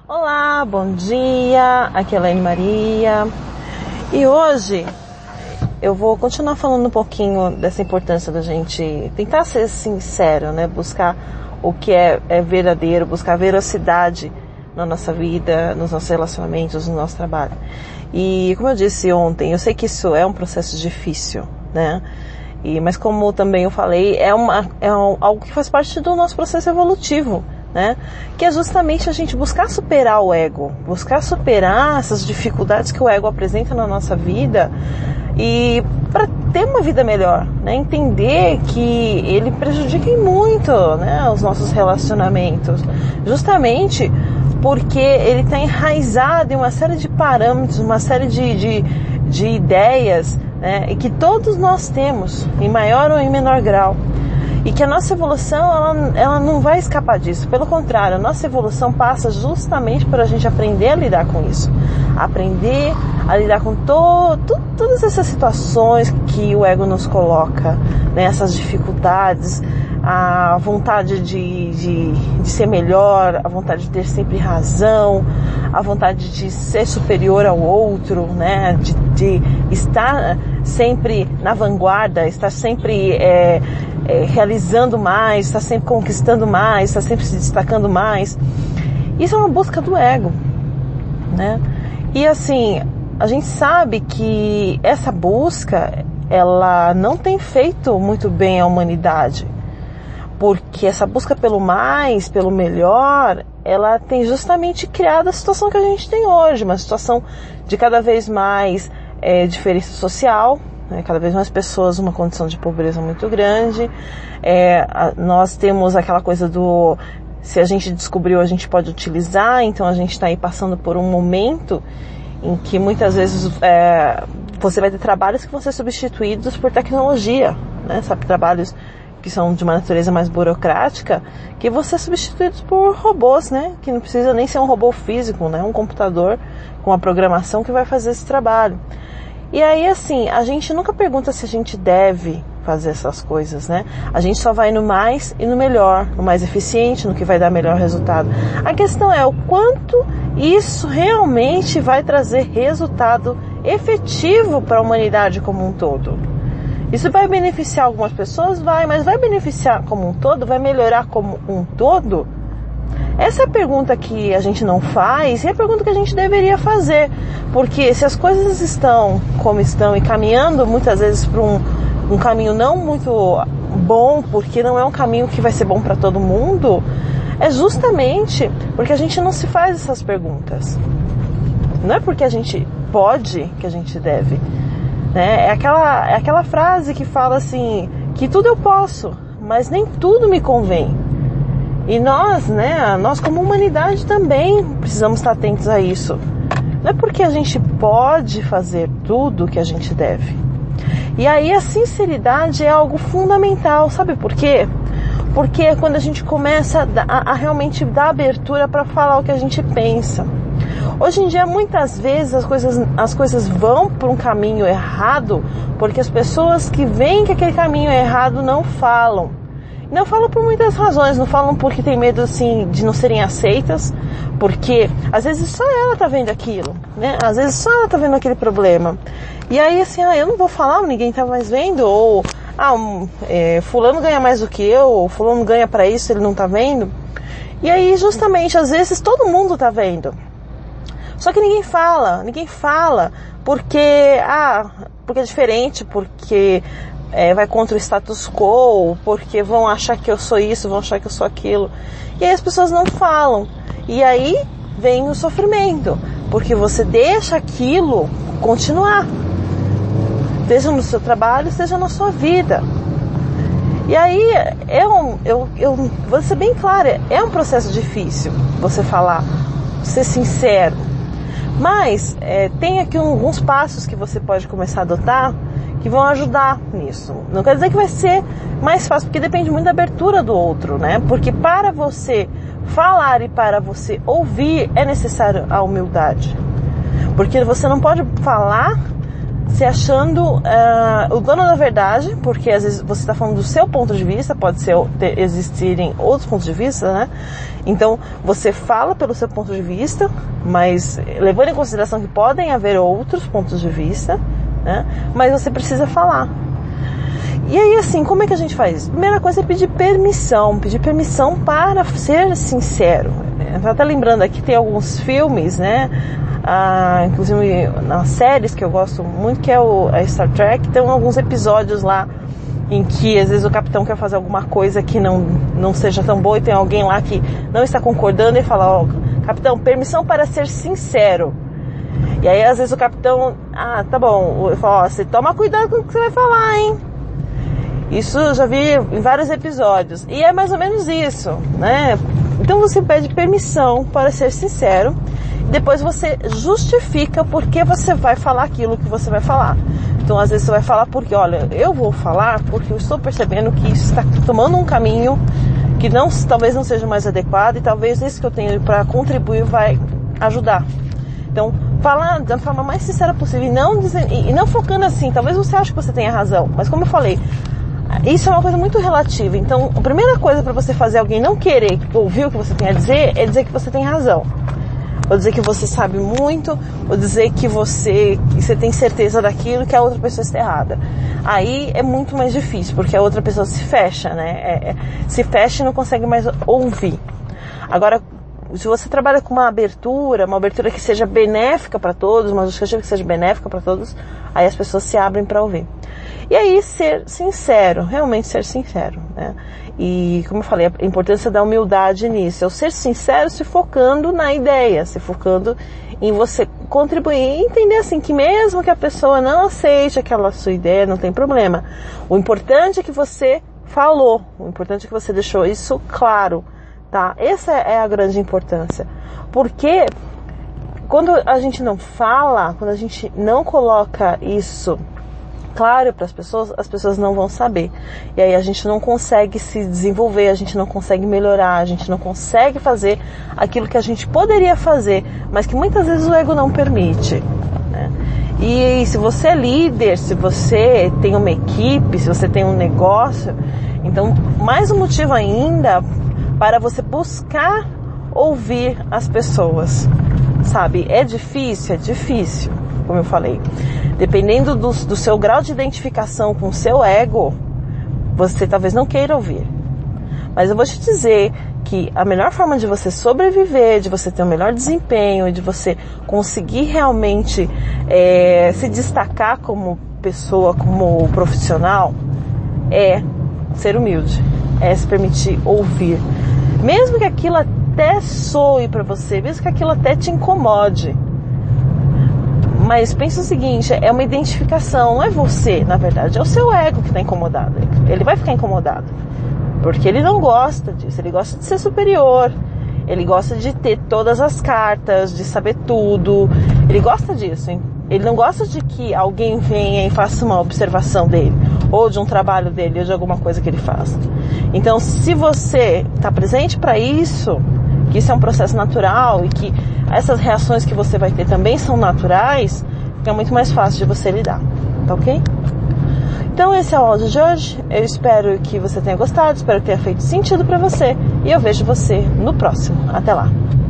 Olá, bom dia, aqui é a Elaine Maria e hoje eu vou continuar falando um pouquinho dessa importância da gente tentar ser sincero, né? Buscar o que é verdadeiro, buscar veracidade na nossa vida, nos nossos relacionamentos, no nosso trabalho. E como eu disse ontem, eu sei que isso é um processo difícil, né? Mas como também eu falei, algo que faz parte do nosso processo evolutivo, né? Que é justamente a gente buscar superar o ego, buscar superar essas dificuldades que o ego apresenta na nossa vida e para ter uma vida melhor, né? Entender que ele prejudica muito, né, os nossos relacionamentos, justamente porque ele está enraizado em uma série de parâmetros, uma série de ideias, né, e que todos nós temos, em maior ou em menor grau. E que a nossa evolução, ela não vai escapar disso. Pelo contrário, a nossa evolução passa justamente por a gente aprender a lidar com isso. Aprender a lidar com todas essas situações que o ego nos coloca, né? Essas dificuldades, a vontade de ser melhor, a vontade de ter sempre razão, a vontade de ser superior ao outro, né? De estar sempre na vanguarda, estar sempre realizando mais, está sempre conquistando mais, está sempre se destacando mais. Isso é uma busca do ego, né? E assim, a gente sabe que essa busca, ela não tem feito muito bem à humanidade, porque essa busca pelo mais, pelo melhor, ela tem justamente criado a situação que a gente tem hoje, uma situação de cada vez mais diferença social, cada vez mais pessoas numa condição de pobreza muito grande. Nós temos aquela coisa do se a gente descobriu, a gente pode utilizar. Então a gente está aí passando por um momento em que muitas vezes você vai ter trabalhos que vão ser substituídos por tecnologia, né? Sabe, trabalhos que são de uma natureza mais burocrática, que vão ser substituídos por robôs, né? Que não precisa nem ser um robô físico, né? Um computador com uma programação que vai fazer esse trabalho. E aí, assim, a gente nunca pergunta se a gente deve fazer essas coisas, né? A gente só vai no mais e no melhor, no mais eficiente, no que vai dar melhor resultado. A questão é o quanto isso realmente vai trazer resultado efetivo para a humanidade como um todo. Isso vai beneficiar algumas pessoas? Vai, mas vai beneficiar como um todo? Vai melhorar como um todo? Essa é a pergunta que a gente não faz e é a pergunta que a gente deveria fazer, porque se as coisas estão como estão e caminhando muitas vezes para um caminho não muito bom, porque não é um caminho que vai ser bom para todo mundo, é justamente porque a gente não se faz essas perguntas. Não é porque a gente pode que a gente deve, né? É aquela frase que fala assim, que tudo eu posso, mas nem tudo me convém. E nós, né, nós como humanidade também precisamos estar atentos a isso. Não é porque a gente pode fazer tudo que a gente deve. E aí a sinceridade é algo fundamental, sabe por quê? Porque é quando a gente começa a realmente dar abertura para falar o que a gente pensa. Hoje em dia, muitas vezes, as coisas vão por um caminho errado, porque as pessoas que veem que aquele caminho é errado não falam. Não falam por muitas razões, não falam porque tem medo, assim, de não serem aceitas, porque às vezes só ela tá vendo aquilo, né? Às vezes só ela tá vendo aquele problema. E aí, assim, eu não vou falar, ninguém tá mais vendo, ou fulano ganha mais do que eu, ou fulano ganha pra isso, ele não tá vendo. E aí, justamente, às vezes todo mundo tá vendo. Só que ninguém fala, porque é diferente, porque vai contra o status quo, porque vão achar que eu sou isso, vão achar que eu sou aquilo. E aí as pessoas não falam. E aí vem o sofrimento, porque você deixa aquilo continuar. Seja no seu trabalho, seja na sua vida. E aí, eu vou ser bem clara, é um processo difícil você falar, ser sincero. Mas tem aqui alguns passos que você pode começar a adotar que vão ajudar nisso. Não quer dizer que vai ser mais fácil, porque depende muito da abertura do outro, né? Porque para você falar e para você ouvir é necessário a humildade. Porque você não pode falar se achando o dono da verdade, porque às vezes você está falando do seu ponto de vista, pode existirem outros pontos de vista, né? Então, você fala pelo seu ponto de vista, mas levando em consideração que podem haver outros pontos de vista, né? Mas você precisa falar. E aí, assim, como é que a gente faz isso? Primeira coisa é pedir permissão para ser sincero. Eu tô até lembrando aqui, tem alguns filmes, né? Inclusive nas séries que eu gosto muito, que é a Star Trek, tem alguns episódios lá em que às vezes o capitão quer fazer alguma coisa que não seja tão boa e tem alguém lá que não está concordando e fala, capitão, permissão para ser sincero. E aí às vezes o capitão, tá bom, eu falo, você toma cuidado com o que você vai falar, hein? Isso eu já vi em vários episódios. E é mais ou menos isso, né? Então você pede permissão para ser sincero. Depois você justifica por que você vai falar aquilo que você vai falar. Então às vezes você vai falar porque, olha, eu vou falar porque eu estou percebendo que isso está tomando um caminho que talvez não seja mais adequado e talvez isso que eu tenho para contribuir vai ajudar. Então, falar da forma mais sincera possível e não focando assim, talvez você ache que você tenha razão, mas como eu falei, isso é uma coisa muito relativa. Então, a primeira coisa para você fazer alguém não querer ouvir o que você tem a dizer é dizer que você tem razão. Ou dizer que você sabe muito, ou dizer que você tem certeza daquilo, que a outra pessoa está errada. Aí é muito mais difícil, porque a outra pessoa se fecha, né? Se fecha e não consegue mais ouvir. Agora, se você trabalha com uma abertura que seja benéfica para todos, uma justificativa que seja benéfica para todos, aí as pessoas se abrem para ouvir. E aí ser sincero, realmente ser sincero, né? E como eu falei, a importância da humildade nisso, é o ser sincero se focando na ideia, se focando em você contribuir e entender assim que mesmo que a pessoa não aceite aquela sua ideia, não tem problema. O importante é que você falou, o importante é que você deixou isso claro, tá? Essa é a grande importância. Porque quando a gente não fala, quando a gente não coloca isso claro para as pessoas não vão saber. E aí a gente não consegue se desenvolver, a gente não consegue melhorar, a gente não consegue fazer aquilo que a gente poderia fazer, mas que muitas vezes o ego não permite, né? E se você é líder, se você tem uma equipe, se você tem um negócio, então mais um motivo ainda para você buscar ouvir as pessoas, sabe? É difícil, como eu falei. Dependendo do seu grau de identificação com o seu ego, você talvez não queira ouvir. Mas eu vou te dizer que a melhor forma de você sobreviver, de você ter um melhor desempenho, de você conseguir realmente se destacar como pessoa, como profissional, é ser humilde, é se permitir ouvir. Mesmo que aquilo até soe para você, mesmo que aquilo até te incomode. Mas pensa o seguinte, é uma identificação, não é você, na verdade, é o seu ego que está incomodado. Ele vai ficar incomodado, porque ele não gosta disso, ele gosta de ser superior, ele gosta de ter todas as cartas, de saber tudo, ele gosta disso, hein? Ele não gosta de que alguém venha e faça uma observação dele, ou de um trabalho dele, ou de alguma coisa que ele faça. Então, se você está presente para isso, que isso é um processo natural e que essas reações que você vai ter também são naturais, fica muito mais fácil de você lidar, tá ok? Então esse é o áudio de hoje, eu espero que você tenha gostado, espero que tenha feito sentido para você e eu vejo você no próximo. Até lá!